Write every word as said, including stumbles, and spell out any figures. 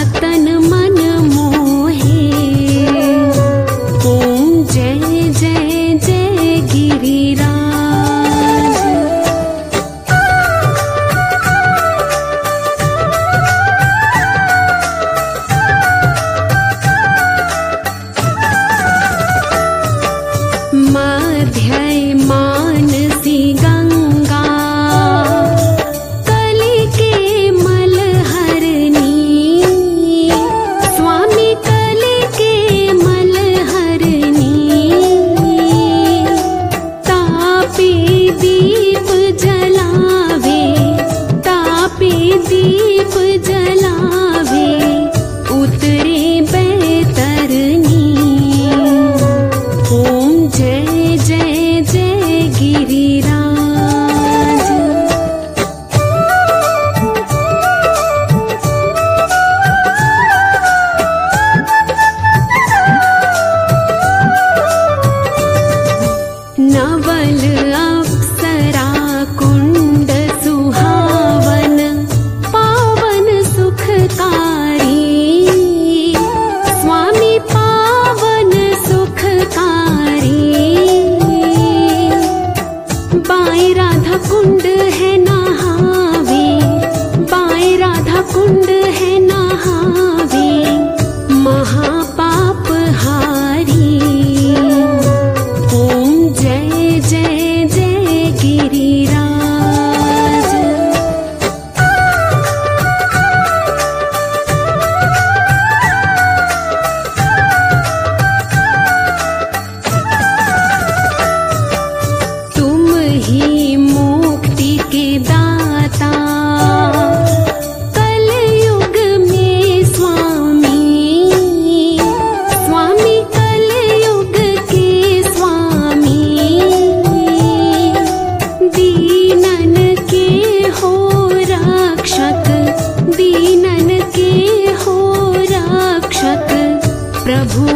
तन मन मोहे। ओम जय जय जय गिरिराज। मध्य मानसी गंगा कली के मलहरनी। स्वामी कली के मलहरनी। तापी दीप जलावे, तापी दीप जलावे, उतरे बैतरनी। ओम जय जय जय गिरिराज। नवल अप्सरा कुंड सुहावन, पावन सुखकारी। स्वामी पावन सुखकारी। बाई राधा कुंड है नहावे, बाई राधा कुंड है नहावे, महापाप हारी। ओम जय जय जय गिरिराज। तुम ही मुक्ति के दाता, कलयुग में स्वामी। स्वामी कलयुग के स्वामी। दीनन के हो रक्षक, दीनन के हो रक्षक, प्रभु